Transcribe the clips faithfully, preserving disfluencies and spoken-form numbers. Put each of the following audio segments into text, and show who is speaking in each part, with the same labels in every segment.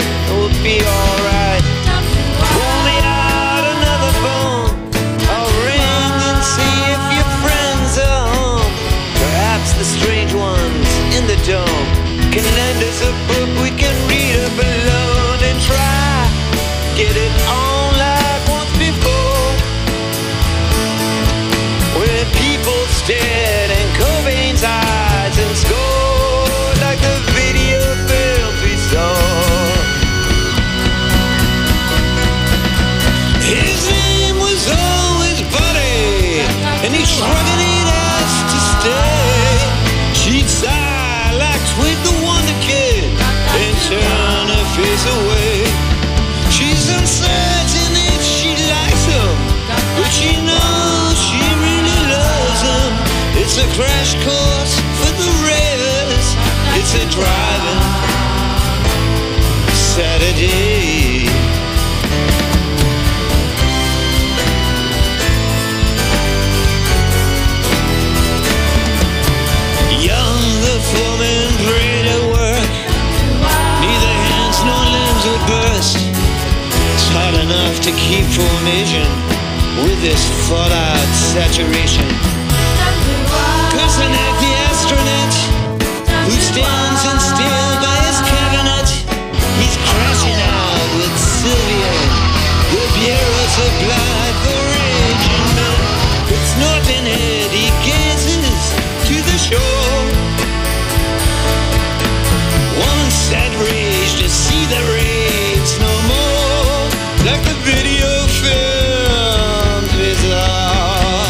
Speaker 1: we'll be alright. Pull me out another phone. I'll ring and see if your friends are home. Perhaps the strange ones in the dome can lend us a book we can read up alone and try get it on like once before, when people stared in Cobain's eyes and scored like the video film we saw. His name was always Buddy, and he shrugged it ass to stay. She'd sigh like Twig the Wonder Kid and turn her face away. She's uncertain if she likes him, but she knows she really loves him. It's a crash course for the ravers. It's a driving Saturday. Young, the foreman prayed at work. Neither hands nor limbs would burst. It's hard enough to keep formation with this fallout saturation. Cursing at the astronaut who stands in still by his cabinet. He's crashing out with Sylvia. The bureau supplied for raging men. With snorting head he gazes to the shore. One sad rage to see the rains no more, like the video film bizarre.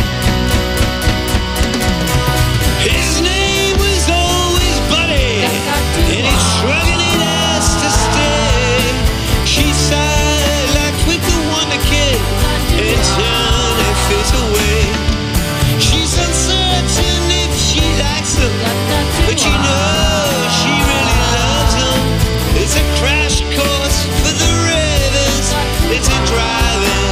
Speaker 1: His name was always Buddy, and he's shrugging it ass to stay. She sighed like Twig the Wonder Kid and turned her face away. She's uncertain if she likes him, but she knows she really loves him. It's a crash course for the ravers. It's a driving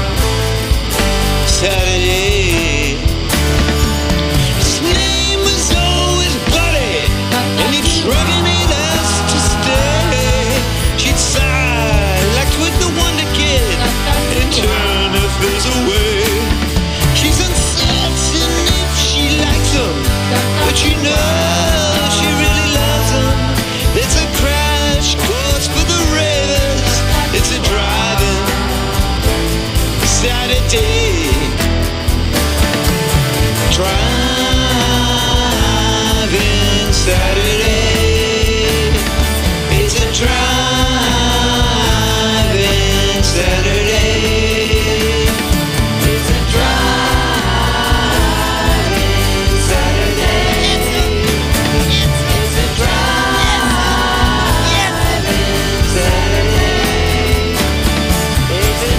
Speaker 1: Saturday. His name was always Buddy, and he'd shrugging it ass to stay. She'd sigh like Twig the Wonder Kid and turn her face away. She's uncertain if she likes him, but you know she really loves him. It's a crash course for the ravers. It's a driving Saturday. Driving Saturday. It's a driving Saturday. It's a driving Saturday. It's a driving Saturday. It's a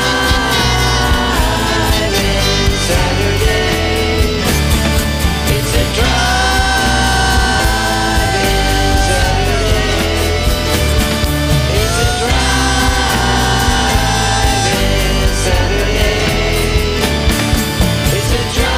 Speaker 1: driving Saturday. It's a driving Saturday. It's a driving Saturday. It's a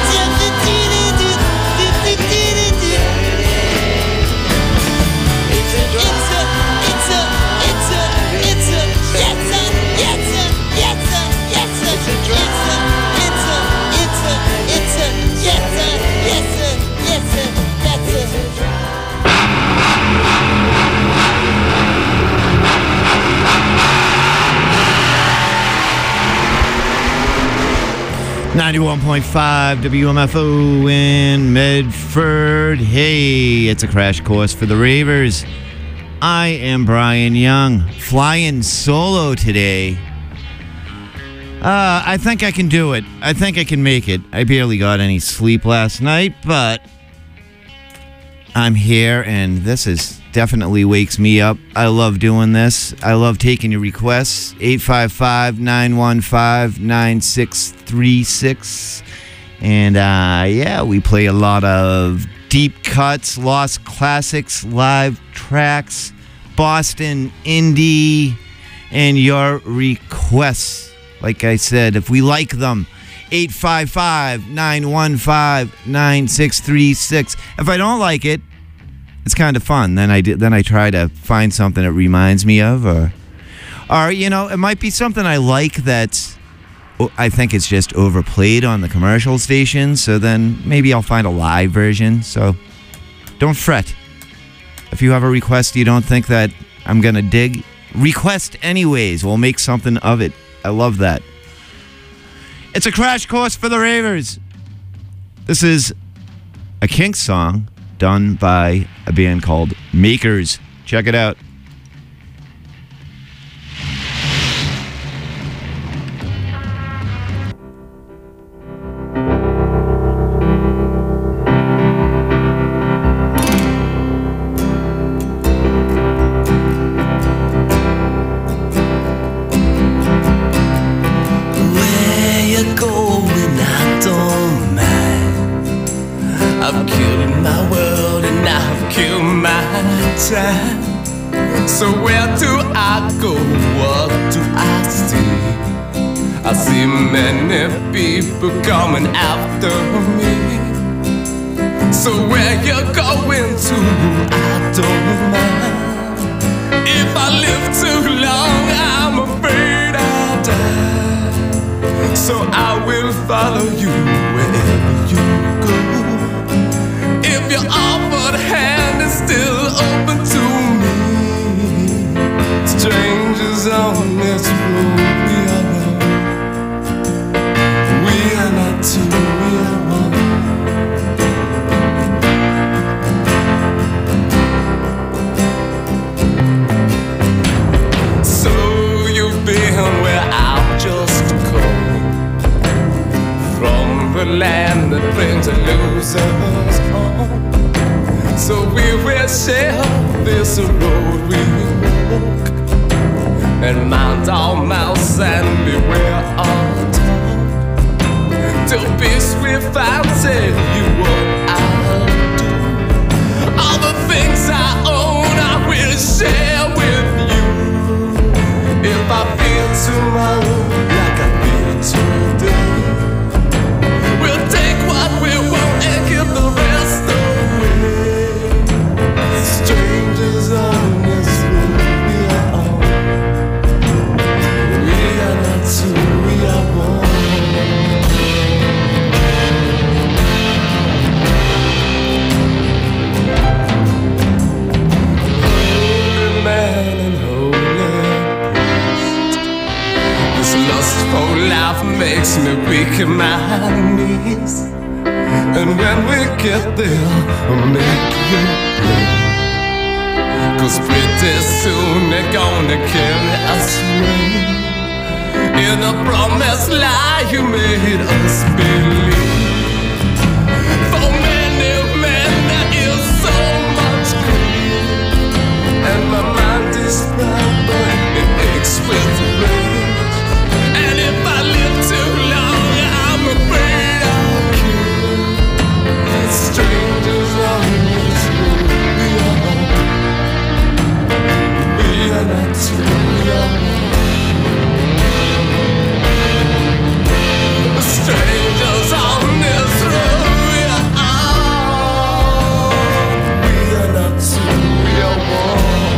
Speaker 2: ninety-one point five W M F O in Medford. Hey, it's a crash course for the ravers. I am Brian Young, flying solo today. Uh, I think I can do it. I think I can make it. I barely got any sleep last night, but I'm here, and this is definitely wakes me up. I love doing this. I love taking your requests. eight five five, nine one five, nine six three six. And, uh, yeah, we play a lot of deep cuts, lost classics, live tracks, Boston indie, and your requests. Like I said, if we like them, eight five five, nine one five, nine six three six. If I don't like it, It's kind of fun. Then I did, then I try to find something that reminds me of, or, or you know, it might be something I like that I think it's just overplayed on the commercial station. So then maybe I'll find a live version. So don't fret. If you have a request you don't think that I'm gonna dig, request anyways. We'll make something of it. I love that. It's a crash course for the ravers. This is a Kinks song done by a band called Makers. Check it out.
Speaker 3: So where do I go? What do I see? I see many people coming after me. So where you going to? I don't mind. If I live too long, I'm afraid I'll die. So I will follow you wherever you go. If your offered hand is still open to me, strangers on this road, we are one. We are not two, we are one. So you've been where I've just come, from the land that brings the losers home. So we will share this road we walk, and mind our mouths and beware our tongue. Till peace we find, tell you what I'll do. All the things I own I will share with you. If I feel tomorrow like I feel today, we'll take what we want and give the rest away. Strangers on this road, we are all. We are not two, we are one. Holy man and holy priest, this lustful life makes me weak in my knees. And when we get there, I'll make you play. Cause pretty soon they're gonna carry us away in the promised lie you made us believe. For many men there is so much grief, and my mind is proud but it aches with rage. And if I live too long, I'm afraid I'll kill strangers on this road. We are all, we are not two, we are one. Strangers on this road, we are all, we are not two, we are one.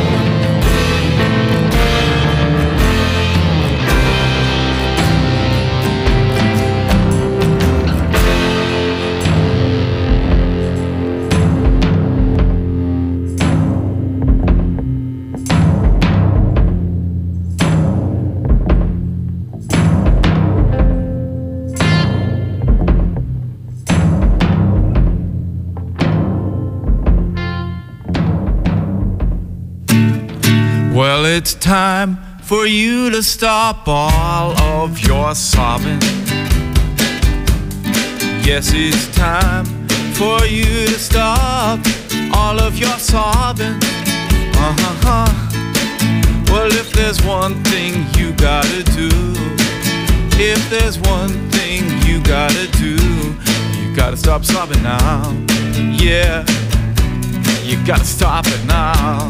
Speaker 4: Well, it's time for you to stop all of your sobbing. Yes, it's time for you to stop all of your sobbing. Uh-huh. Well, if there's one thing you gotta do, if there's one thing you gotta do, you gotta stop sobbing now. Yeah, you gotta stop it now.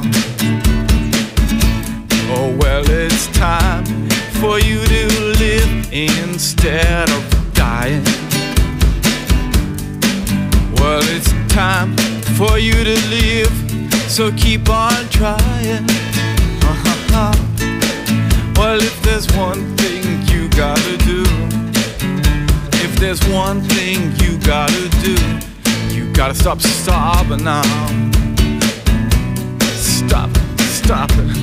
Speaker 4: Oh, well, it's time for you to live instead of dying. Well, it's time for you to live so keep on trying. Uh-huh. Well, if there's one thing you gotta do, if there's one thing you gotta do, you gotta stop sobbing now. Stop it, stop it.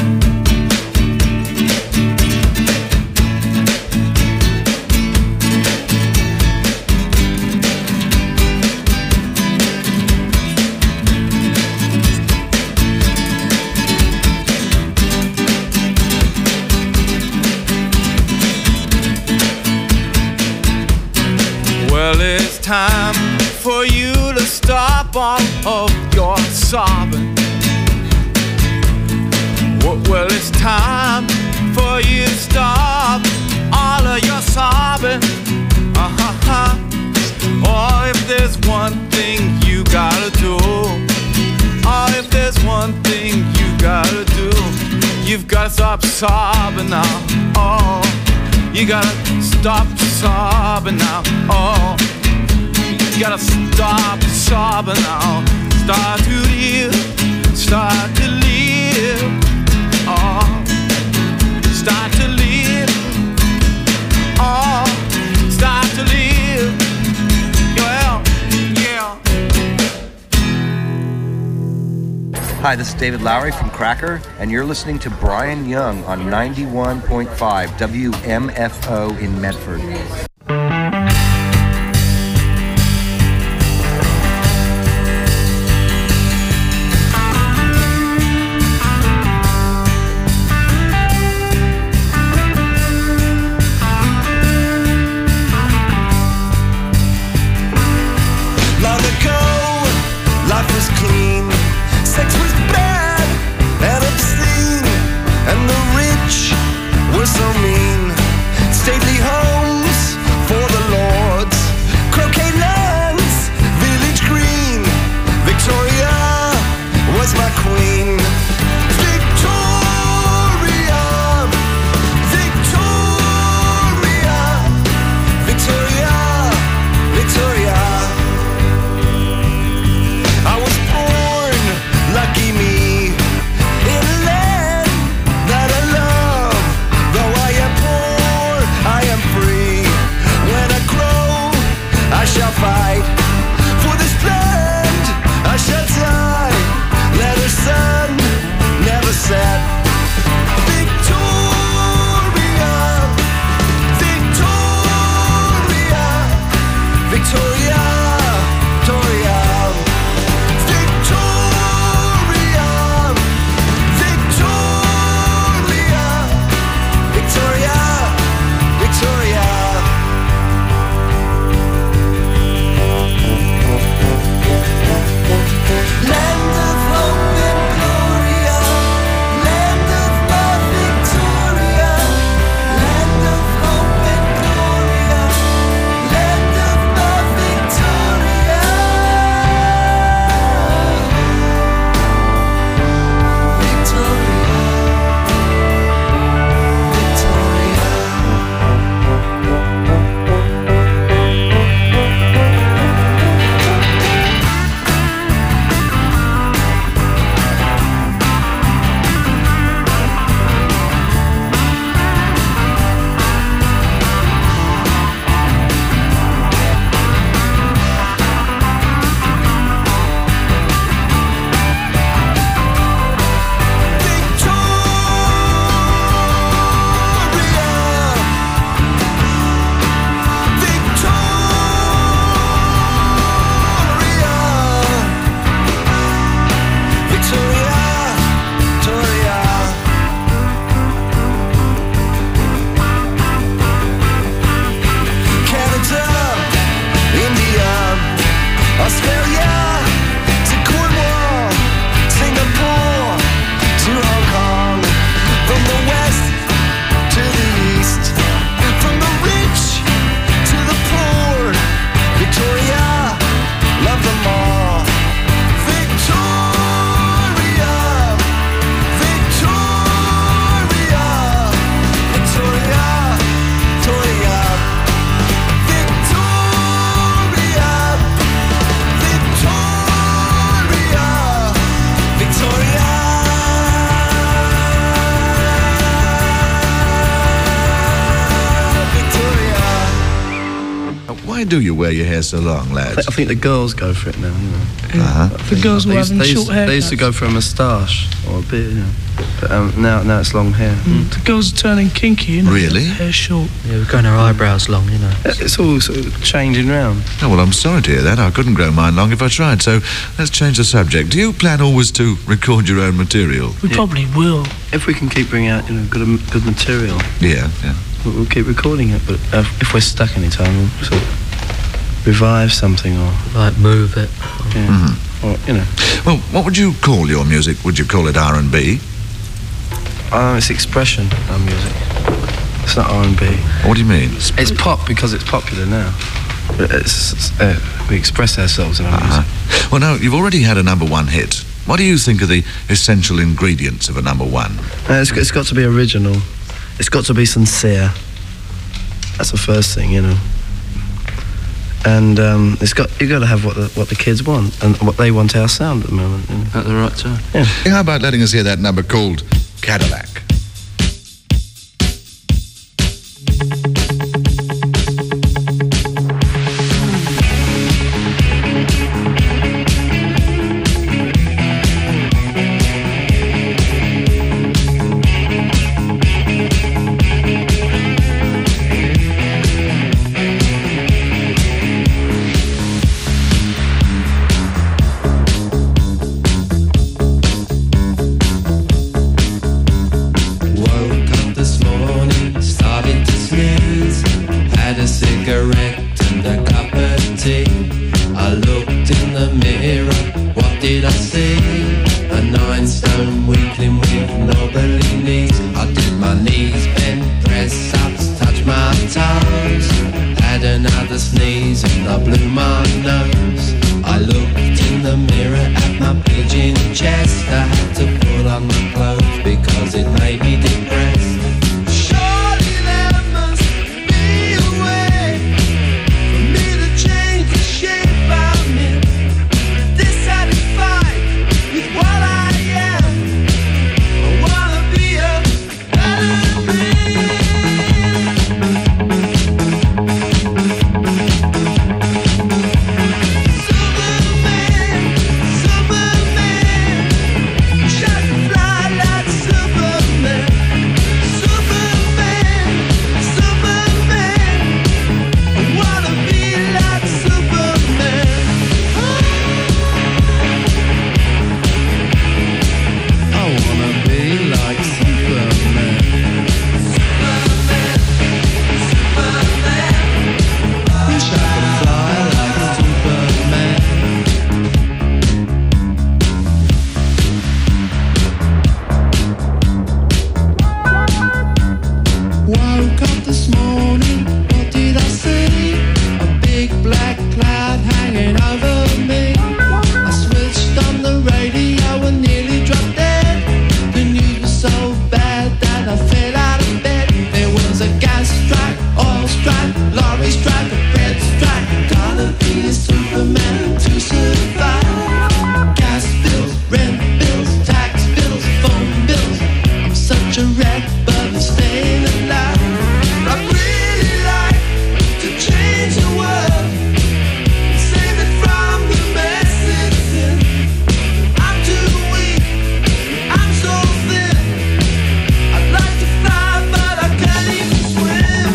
Speaker 4: Well, it's time for you to stop all of your sobbing. Well, it's time for you to stop all of your sobbing. Uh-huh. Oh, if there's one thing you gotta do, oh, if there's one thing you gotta do, you've gotta stop sobbing now. Oh, you gotta stop sobbing now. Oh, you gotta stop sobbing now. Start to live, start to live. Oh, start to live. Oh, start to live. Well, yeah.
Speaker 5: Hi, this is David Lowry from Cracker, and you're listening to Brian Young on ninety-one point five W M F O in Medford.
Speaker 3: So mean, stately homes
Speaker 6: why do you wear your hair so long, lads?
Speaker 7: I think the girls go for it now, you know.
Speaker 6: Uh-huh.
Speaker 8: The girls were
Speaker 7: They used,
Speaker 8: having
Speaker 7: they,
Speaker 8: short
Speaker 7: used, they used to
Speaker 8: haircuts.
Speaker 7: go for a moustache or a beard, you know. But um, now, now it's long hair. Mm.
Speaker 8: The girls are turning kinky, you know.
Speaker 6: Really?
Speaker 8: Hair short.
Speaker 9: Yeah, we're growing our eyebrows long, you know.
Speaker 7: It's all sort of changing round.
Speaker 6: Oh, well, I'm sorry to hear that. I couldn't grow mine long if I tried, so let's change the subject. Do you plan always to record your own material?
Speaker 8: We
Speaker 7: Yeah.
Speaker 8: probably will.
Speaker 7: If we can keep bringing out, you know, good good material,
Speaker 6: Yeah, yeah.
Speaker 7: we'll, we'll keep recording it. But uh, if we're stuck any time, we'll sort of revive something or,
Speaker 9: Like, move it.
Speaker 7: yeah,
Speaker 6: Mm-hmm.
Speaker 7: or you know.
Speaker 6: Well, what would you call your music? Would you call it R and B?
Speaker 7: Oh, it's expression, our music. It's not R and B.
Speaker 6: What do you mean?
Speaker 7: It's pop because it's popular now. But it's, it's, uh, we express ourselves in our
Speaker 6: Uh-huh.
Speaker 7: music.
Speaker 6: Well, now, you've already had a number one hit. What do you think are the essential ingredients of a number one?
Speaker 7: Uh, it's, it's got to be original. It's got to be sincere. That's the first thing, you know. And um, it's got you got to have what the what the kids want and what they want our sound at the moment. You know.
Speaker 9: At the right time.
Speaker 7: Yeah.
Speaker 6: How about letting us hear that number called Cadillac?
Speaker 3: Woke up this morning, started to snooze. Had a cigarette and a cup of tea. I looked in the mirror, what did I see? A nine stone weakling with knobbly knees. I did my knees bend, press ups, touch my toes. Had another sneeze and I blew my nose. I looked in the mirror at my pigeon chest. I had to put on my clothes because it made me depressed. Surely there must be a way for me to change the shape I'm in. Dissatisfied with what I am, I wanna be a better man. Woke up this morning, what did I see? A big black cloud hanging over me. I switched on the radio and nearly dropped dead. The news was so bad that I fell out of bed. There was a gas strike, oil strike, lorry strike, a bread strike. Gotta be a Superman to survive. Gas bills, rent bills, tax bills, phone bills. I'm such a wreck, but I'm staying alive. I'd really like to change the world, save it from the mess it's in. I'm too weak, I'm so thin. I'd like to fly, but I can't even swim.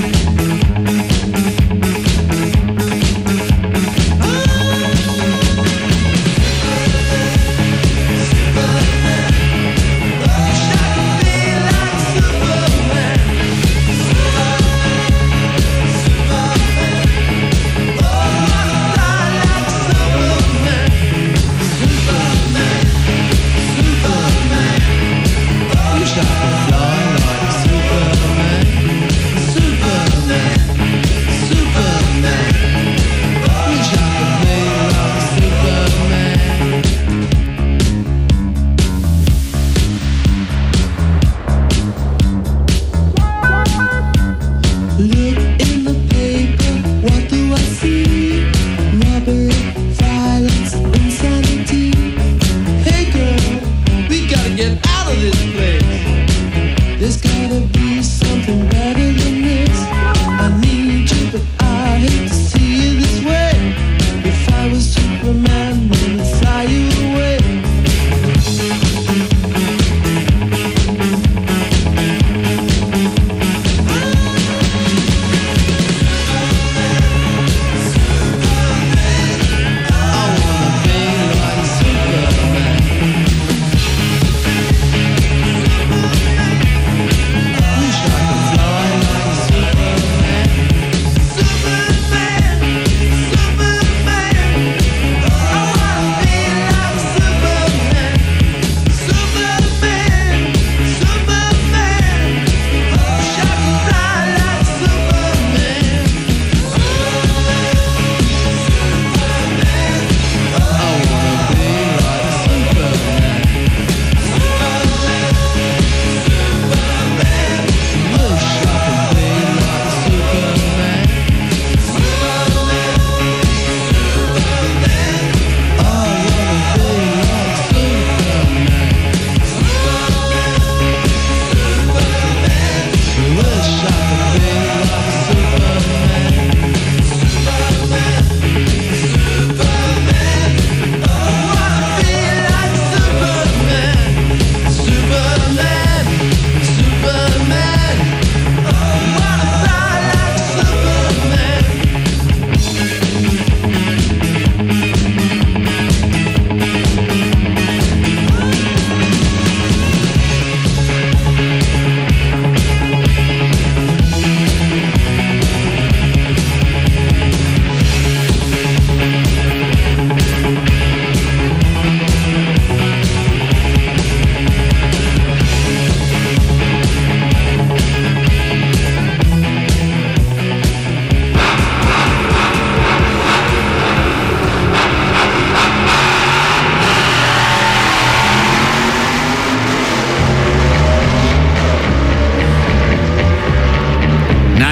Speaker 3: Wish I could be like Superman. Look in the paper, what do I see? Robbery, violence, insanity. Hey girl, we gotta get out of this place. There's gotta be something better than this. I need you, but I hate to see you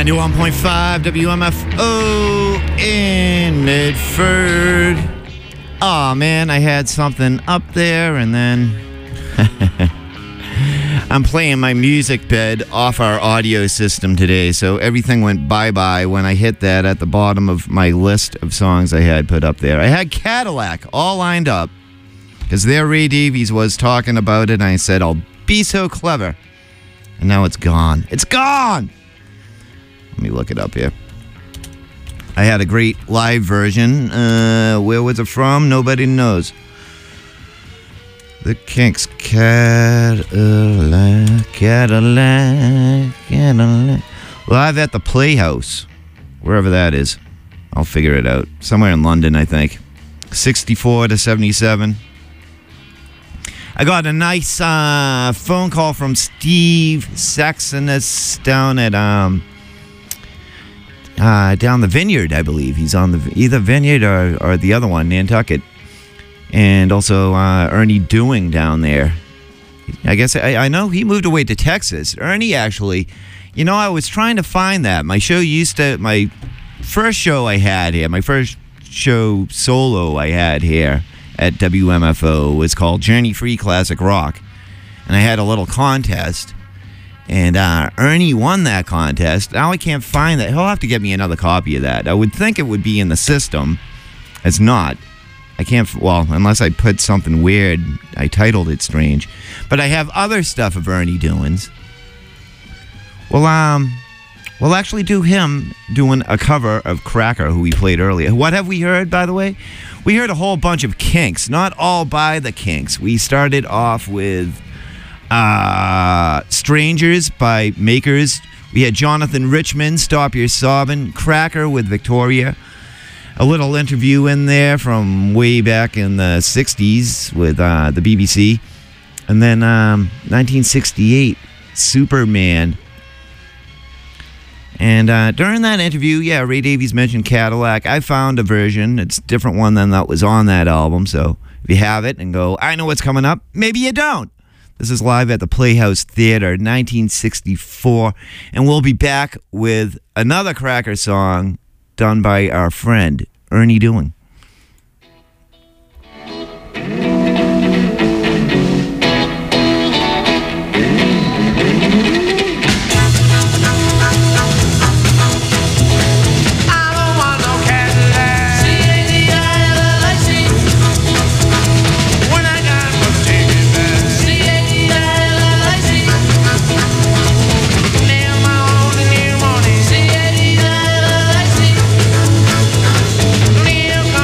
Speaker 2: ninety-one point five W M F O in Medford. Oh man, I had something up there and then I'm playing my music bed off our audio system today, so everything went bye-bye when I hit that at the bottom of my list of songs I had put up there. I had Cadillac all lined up because there Ray Davies was talking about it, and I said, I'll be so clever. And now it's gone. It's gone! Let me look it up here. I had a great live version. Uh, where was it from? Nobody knows. The Kinks. Cadillac, Cadillac, Cadillac. Live at the Playhouse. Wherever that is. I'll figure it out. Somewhere in London, I think. sixty-four to seventy-seven. I got a nice uh, phone call from Steve Saxonus down at um uh, down the Vineyard, I believe. He's on the either Vineyard or, or the other one, Nantucket. And also uh, Ernie Doing down there. I guess I, I know he moved away to Texas. Ernie, actually, you know, I was trying to find that. My show used to, my first show I had here, my first show solo I had here at W M F O was called Journey Free Classic Rock. And I had a little contest. And uh, Ernie won that contest. Now I can't find that. He'll have to get me another copy of that. I would think it would be in the system. It's not. I can't, well, unless I put something weird. I titled it strange. But I have other stuff of Ernie Doings. Well, um, we'll actually do him doing a cover of Cracker, who we played earlier. What have we heard, by the way? We heard a whole bunch of Kinks, not all by the Kinks. We started off with uh, Strangers by Makers. We had Jonathan Richman, Stop Your Sobbin', Cracker with Victoria. A little interview in there from way back in the sixties with uh, the B B C. And then um, nineteen sixty-eight, Superman. And uh, during that interview, yeah, Ray Davies mentioned Cadillac. I found a version. It's a different one than that was on that album. So if you have it and go, I know what's coming up, maybe you don't. This is live at the Playhouse Theater, nineteen sixty-four. And we'll be back with another Cracker song done by our friend Ernie Doing.
Speaker 8: Come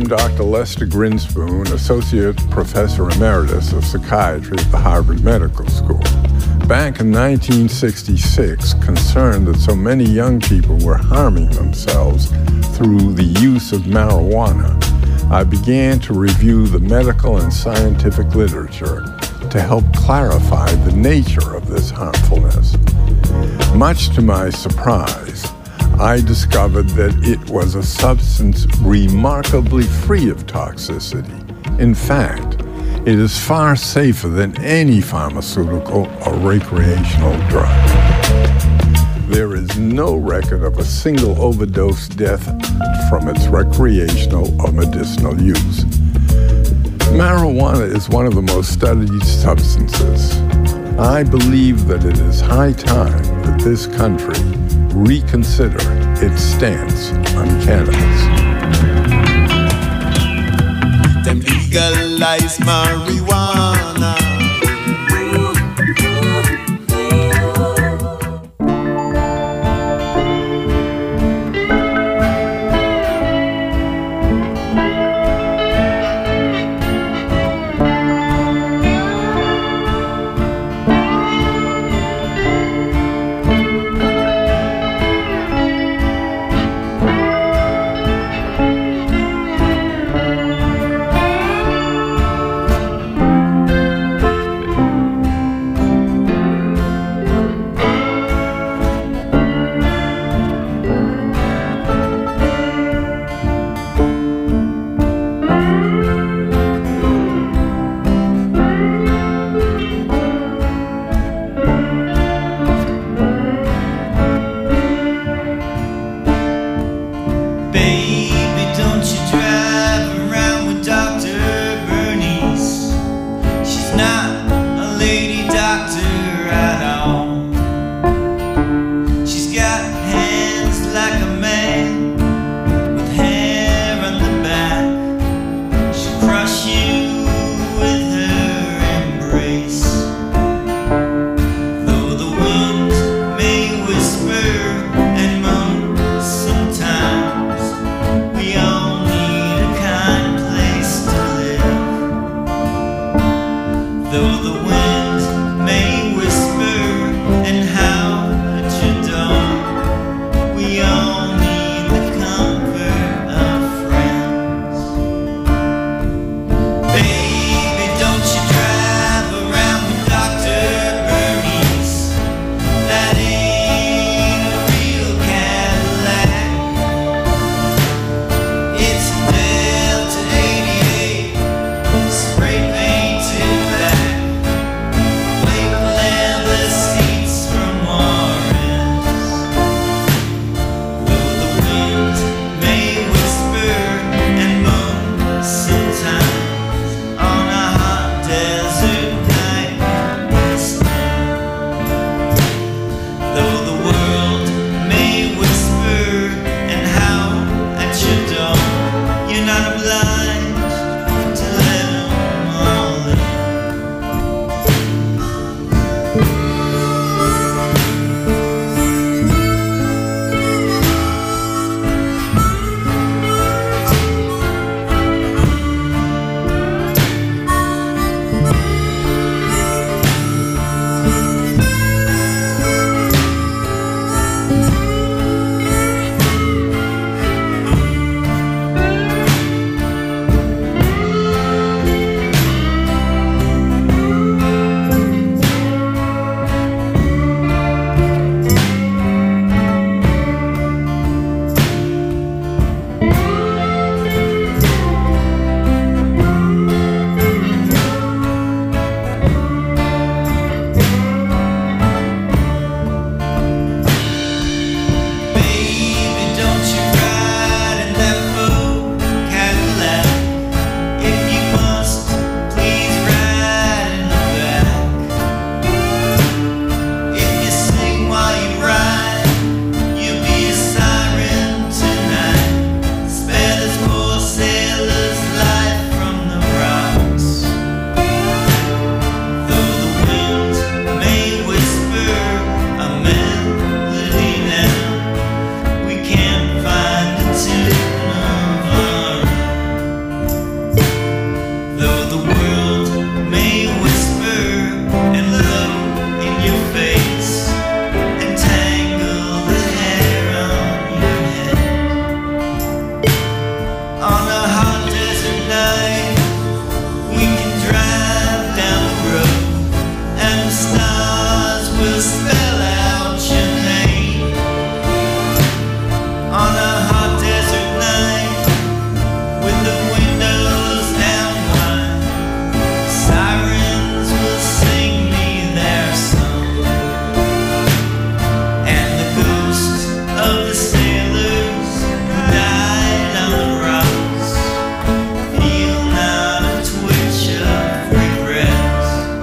Speaker 8: I'm Doctor Lester Grinspoon, Associate Professor Emeritus of Psychiatry at the Harvard Medical School. Back in nineteen sixty-six, concerned that so many young people were harming themselves through the use of marijuana, I began to review the medical and scientific literature to help clarify the nature of this harmfulness. Much to my surprise, I discovered that it was a substance remarkably free of toxicity. In fact, it is far safer than any pharmaceutical or recreational drug. There is no record of a single overdose death from its recreational or medicinal use. Marijuana is one of the most studied substances. I believe that it is high time that this country reconsider its stance on cannabis.
Speaker 4: Them legalize marijuana.
Speaker 1: On a hot desert night, we can drive down the road, and the stars will spell out your name. On a hot desert night, with the windows down wide, sirens will sing me their song, and the ghosts of the sailors who died on the rocks feel not a twitch of regret.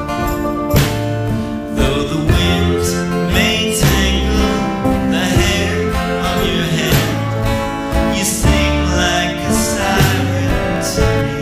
Speaker 1: Though the winds may tangle the hair on your head, you sing like a siren to me.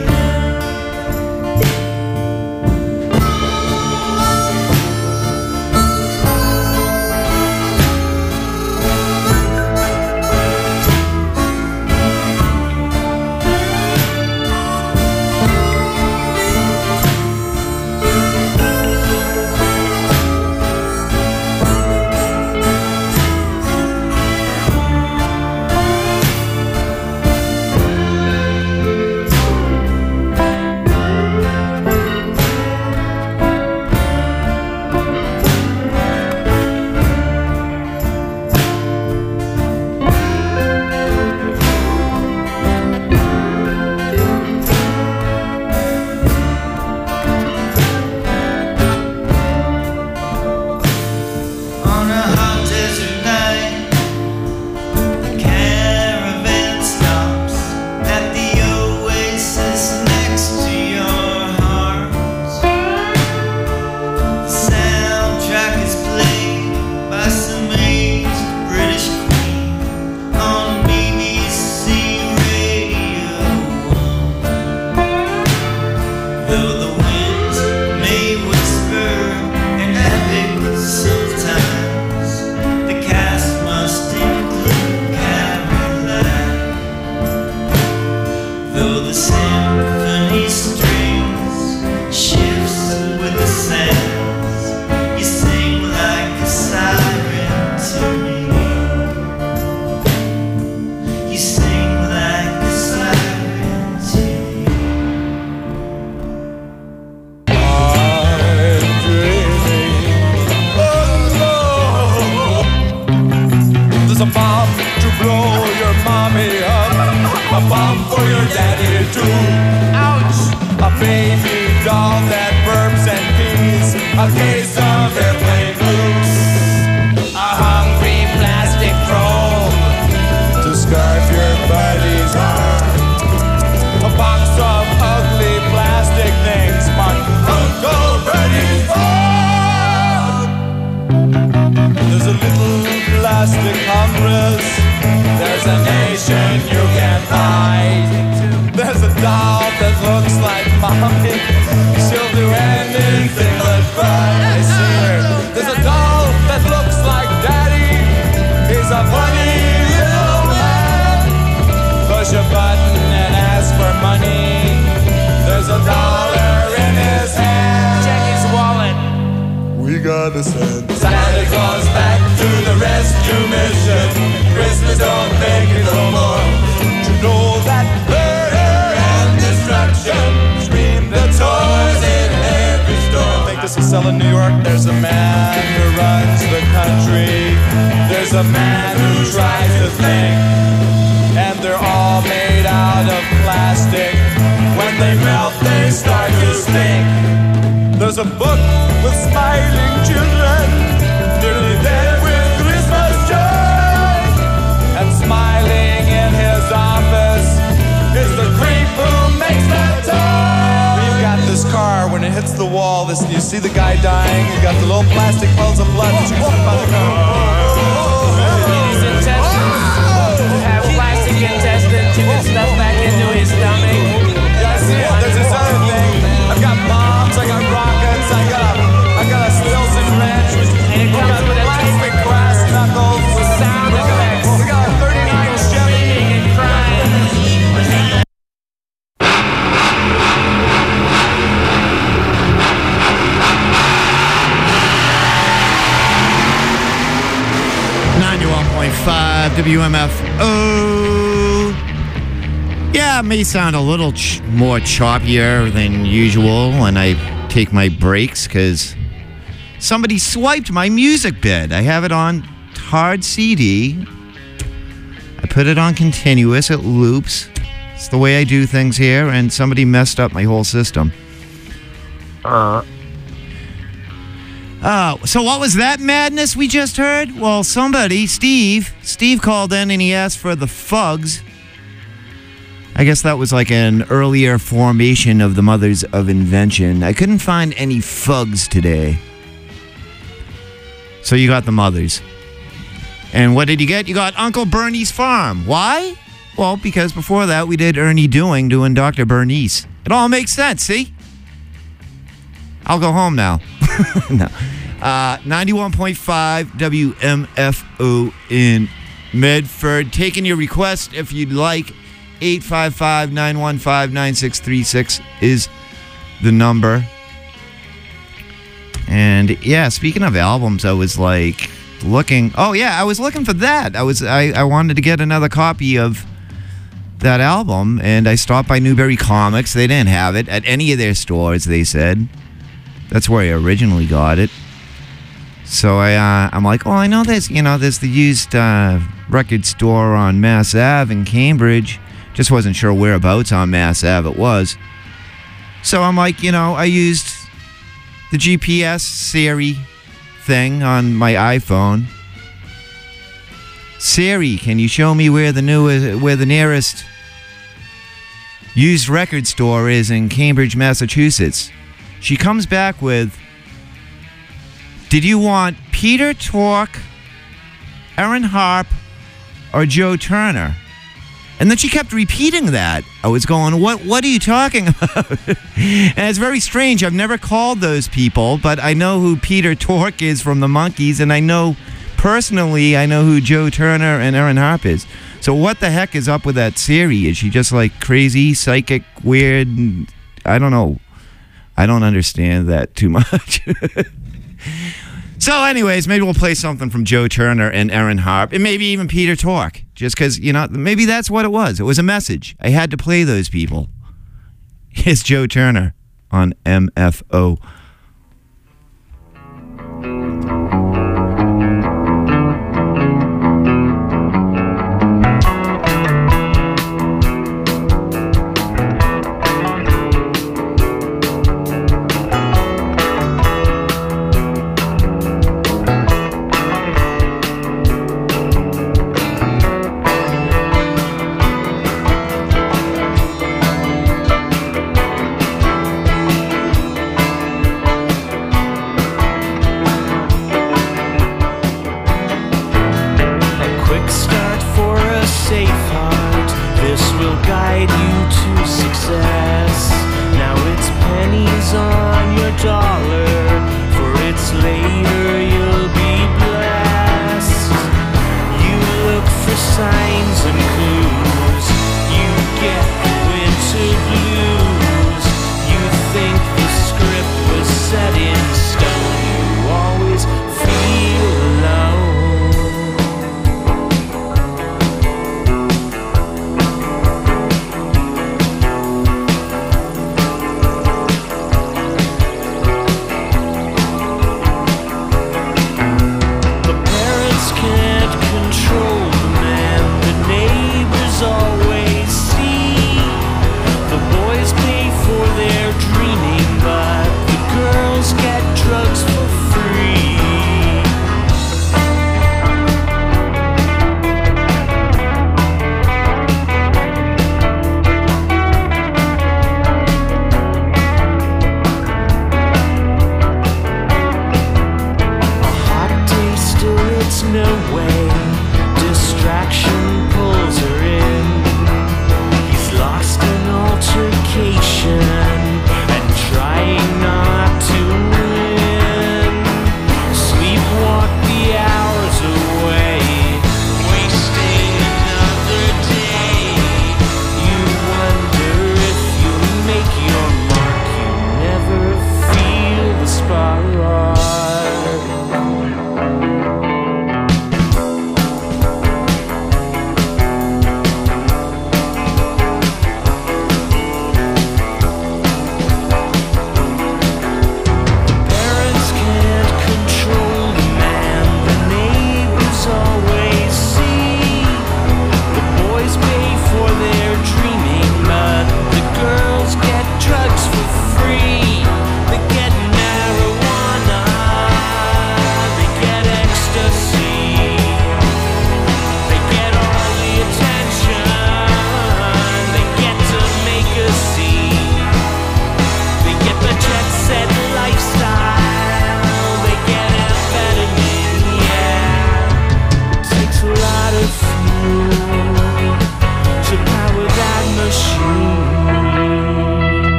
Speaker 1: On a hot desert night, the caravan stops at the oasis next to your heart. The soundtrack is played by some aged British queen on B B C Radio one. Though the winds may whisper an epic sometimes, the cast must include Caroline. Though the symphony strings shifts with the sands, you sing like a siren to me. You sing like a siren to me.
Speaker 3: I'm dreaming. Oh no, there's a bomb to blow your mommy up, a bomb for your daddy too. Ouch! A baby doll that burps and pees, a case of airplane blues, a hungry plastic troll to scarf your buddy's arm, a box of ugly plastic things marked Uncle Bertie's farm. There's a little plastic Congress, there's a nation you can hide. There's a doll that looks like mommy, she'll do anything but cry. I see her. There's a doll that looks like daddy, he's a funny little man. Push a button and ask for money, there's a dollar in his hand. Check his wallet, we gotta send Santa Claus back to the rescue mission. Christmas don't make it no more. To know that murder and destruction scream the toys in every store. I think this is selling New York. There's a man who runs the country, there's a man who tries to think, and they're all made out of plastic. When they melt they start to stink. There's a book with smiling children, nearly dead with Christmas joy, and smiling in his office is the creep who makes that toy. We've got this car, when it hits the wall, this, you see the guy dying, you got the little plastic puddles of blood shooting by the car.
Speaker 10: His intestines have plastic intestines, you can stuff back into his stomach.
Speaker 3: Yeah, I see it. There's this other thing. I've got bombs, I got rockets, I got a, I got a Stilson wrench,
Speaker 10: And it comes
Speaker 3: got
Speaker 10: with a
Speaker 3: plastic brass knuckles,
Speaker 10: with sound effects.
Speaker 3: we got a thirty-nine Chevy.
Speaker 10: And crying.
Speaker 2: ninety-one point five W M F O. Yeah, it may sound a little ch- more choppier than usual when I take my breaks because somebody swiped my music bed. I have it on hard C D. I put it on continuous. It loops. It's the way I do things here, and somebody messed up my whole system.
Speaker 11: Uh.
Speaker 2: Oh, so what was that madness we just heard? Well, somebody, Steve, Steve called in and he asked for the Fugs. I guess that was like an earlier formation of the Mothers of Invention. I couldn't find any Fugs today. So you got the Mothers. And what did you get? You got Uncle Bernie's Farm. Why? Well, because before that we did Ernie Doing, doing Doctor Bernice. It all makes sense, see? I'll go home now. No. Uh, ninety-one point five W M F O in Medford. Taking your request if you'd like. eight five five, nine one five, nine six three six is the number. And yeah, speaking of albums, I was like looking. Oh yeah, I was looking for that. I was I, I wanted to get another copy of that album, and I stopped by Newbury Comics. They didn't have it at any of their stores, they said. That's where I originally got it. So I, uh, I'm like, well, I know there's, you know, there's the used uh, record store on Mass Ave in Cambridge. Just wasn't sure whereabouts on Mass Ave it was. So I'm like, you know, I used the G P S Siri thing on my iPhone. Siri, can you show me where the new, where the nearest used record store is in Cambridge, Massachusetts? She comes back with, did you want Peter Tork, Aaron Harp, or Joe Turner? And then she kept repeating that. I was going, what What are you talking about? And it's very strange. I've never called those people, but I know who Peter Tork is from the Monkees, and I know, personally, I know who Joe Turner and Aaron Harp is. So what the heck is up with that Siri? Is she just like crazy, psychic, weird? I don't know. I don't understand that too much. So anyways, maybe we'll play something from Joe Turner and Aaron Harp, and maybe even Peter Tork, just because, you know, maybe that's what it was. It was a message. I had to play those people. Here's Joe Turner on M F O.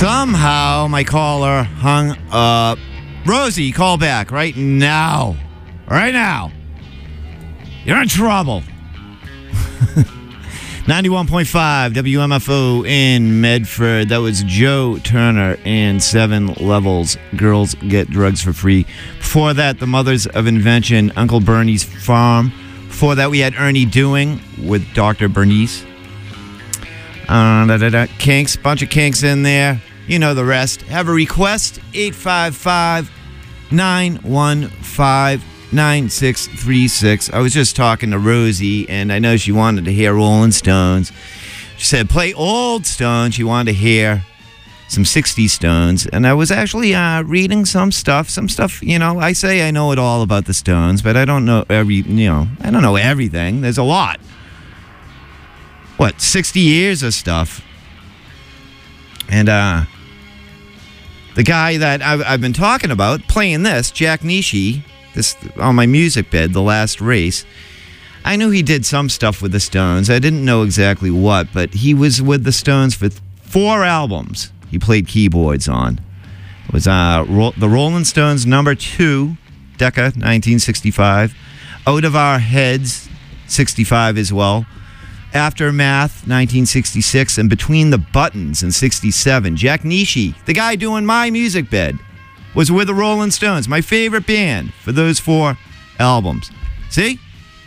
Speaker 2: Somehow my caller hung up. Rosie, call back right now. Right now. You're in trouble. ninety-one point five W M F O in Medford. That was Joe Turner and Seven Levels. Girls Get Drugs for Free. Before that, The Mothers of Invention, Uncle Bernie's Farm. Before that, we had Ernie Doing with Doctor Bernice. Uh, da, da, da. Kinks, bunch of kinks in there. You know the rest. Have a request? eight five five, nine one five, nine six three six. I was just talking to Rosie, and I know she wanted to hear Rolling Stones. She said, play old Stones. She wanted to hear some sixties Stones. And I was actually uh, reading some stuff. Some stuff, you know, I say I know it all about the Stones, but I don't know every, you know, I don't know everything. There's a lot. What, sixty years of stuff. And uh, the guy that I've, I've been talking about, playing this, Jack Nishi, this on my music bed, The Last Race, I knew he did some stuff with the Stones. I didn't know exactly what, but he was with the Stones for four albums he played keyboards on. It was uh, Ro- the Rolling Stones number two, Decca, nineteen sixty-five. Out of Our Heads, sixty-five as well. Aftermath, nineteen sixty-six, and Between the Buttons in sixty-seven. Jack Nishi, the guy doing my music bed, was with the Rolling Stones, my favorite band, for those four albums. See?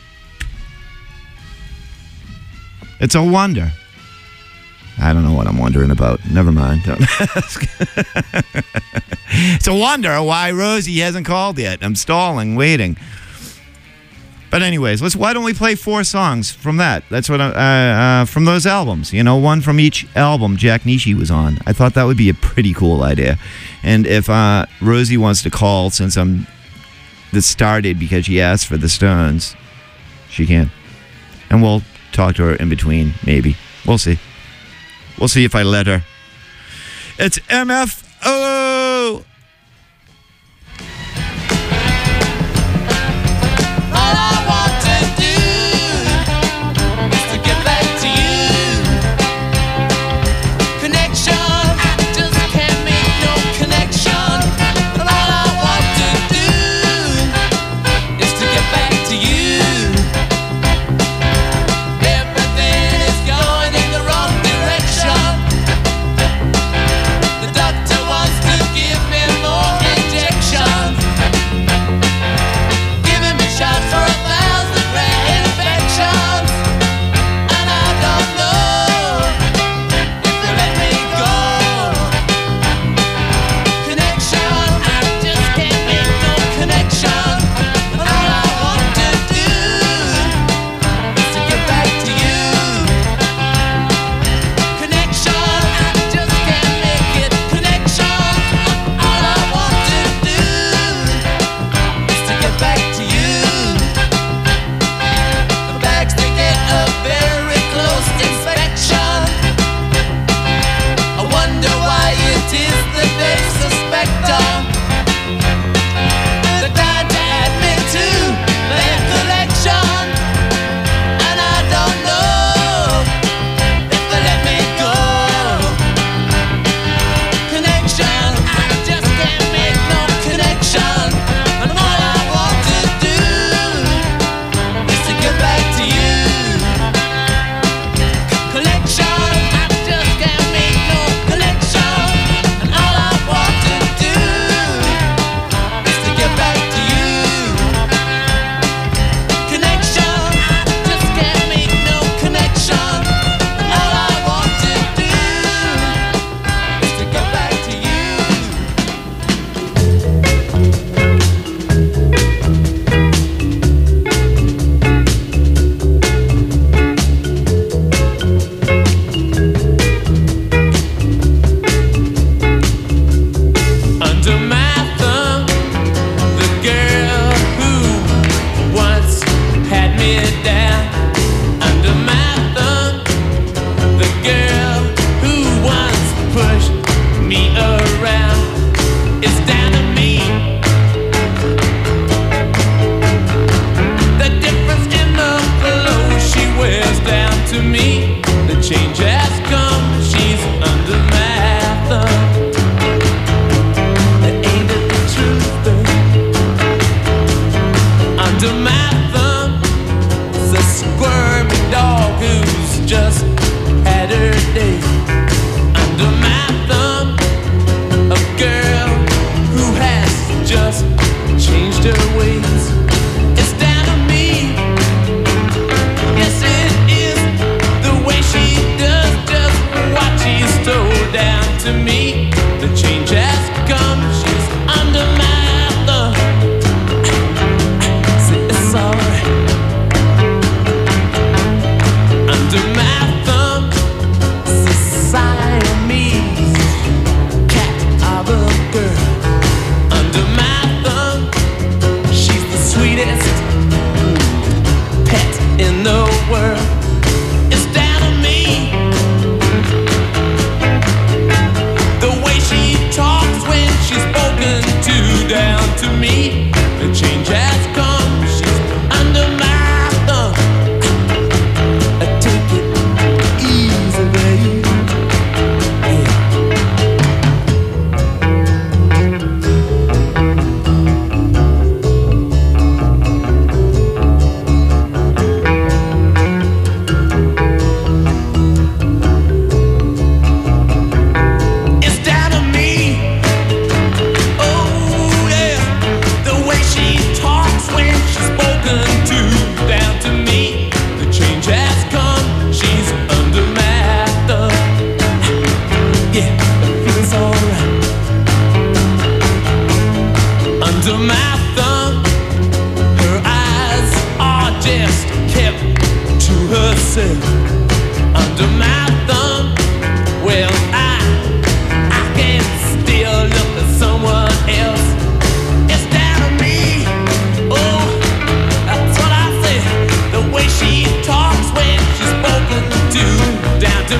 Speaker 2: It's a wonder. I don't know what I'm wondering about. Never mind. Don't ask. It's a wonder why Rosie hasn't called yet. I'm stalling, waiting. But anyways, let's. Why don't we play four songs from that? That's what I, uh, uh, from those albums. You know, one from each album Jack Nishi was on. I thought that would be a pretty cool idea. And if uh, Rosie wants to call, since I'm this started because she asked for the Stones, she can, and we'll talk to her in between. Maybe we'll see. We'll see if I let her. It's M F O.
Speaker 12: Wants to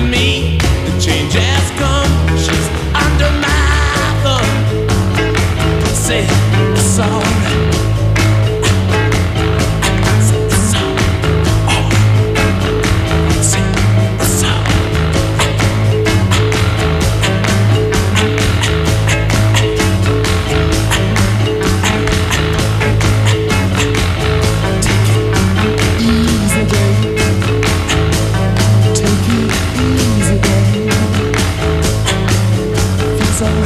Speaker 10: me. The change has come. She's under my thumb. Say it's alright.
Speaker 12: Take it easy, babe. Feels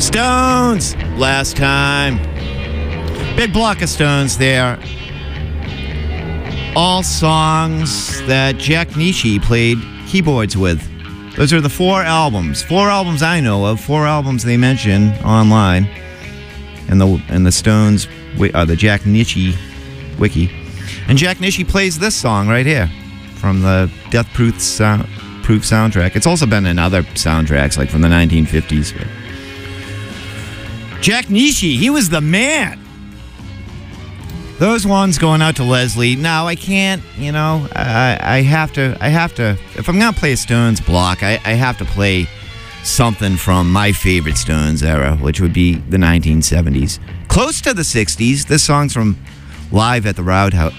Speaker 2: Stones, last time. Big block of Stones there. All songs that Jack Nitzsche played keyboards with. Those are the four albums. Four albums I know of. Four albums they mention online. And the and the Stones, uh, the Jack Nitzsche wiki. And Jack Nitzsche plays this song right here from the Death Proof, sound, Proof soundtrack. It's also been in other soundtracks, like from the nineteen fifties. But Jack Nitzsche, he was the man. Those ones going out to Leslie. Now I can't, you know, I, I have to, I have to, if I'm going to play a Stones block, I, I have to play something from my favorite Stones era, which would be the nineteen seventies. Close to the sixties. This song's from Live at the Roundhouse.